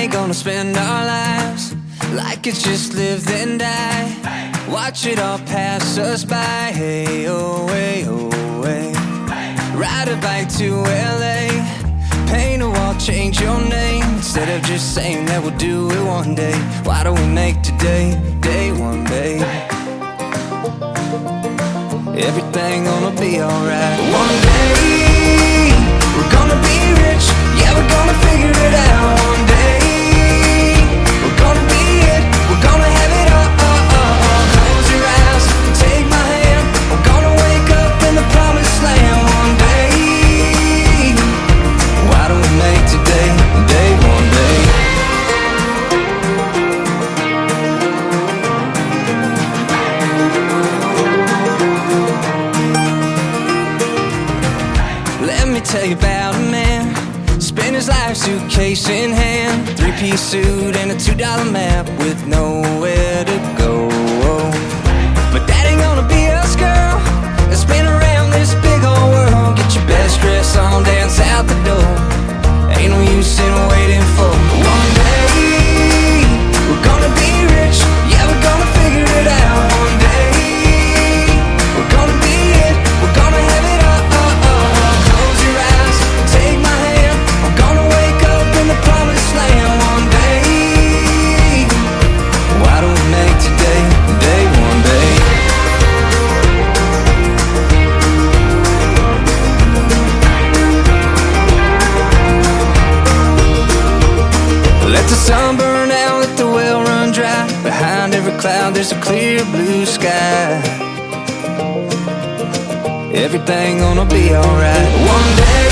ain't gonna spend our lives like it's just live then die. Watch it all pass us by. Hey, oh, hey, oh, hey. Ride a bike to LA, paint a wall, change your name. Instead of just saying that we'll do it one day, why don't we make today day one, babe? Everything gonna be alright. One day we're gonna be rich, yeah, we're gonna figure it out. One day we're gonna be it, we're gonna have it all. Close your eyes, take my hand, we're gonna wake up in the promised land. One day, why don't we make today day one, day? Let me tell you about a man, spent his life suitcase in hand, three-piece suit and a $2 map with nowhere to go. But that ain't gonna be us, girl. Let's spin around this big old world. Get your best dress on, dance out the door. Ain't no use in waiting for one day. We're gonna be rich, yeah, we're gonna figure it out. One day we're gonna be it, we're gonna have it all. Close your eyes, take my hand, we're gonna wake up in the promised land. One day, why don't we make today day one, day? Let the sun burn out, let the well run dry. Behind every cloud there's a clear blue sky. Everything gonna be alright. One day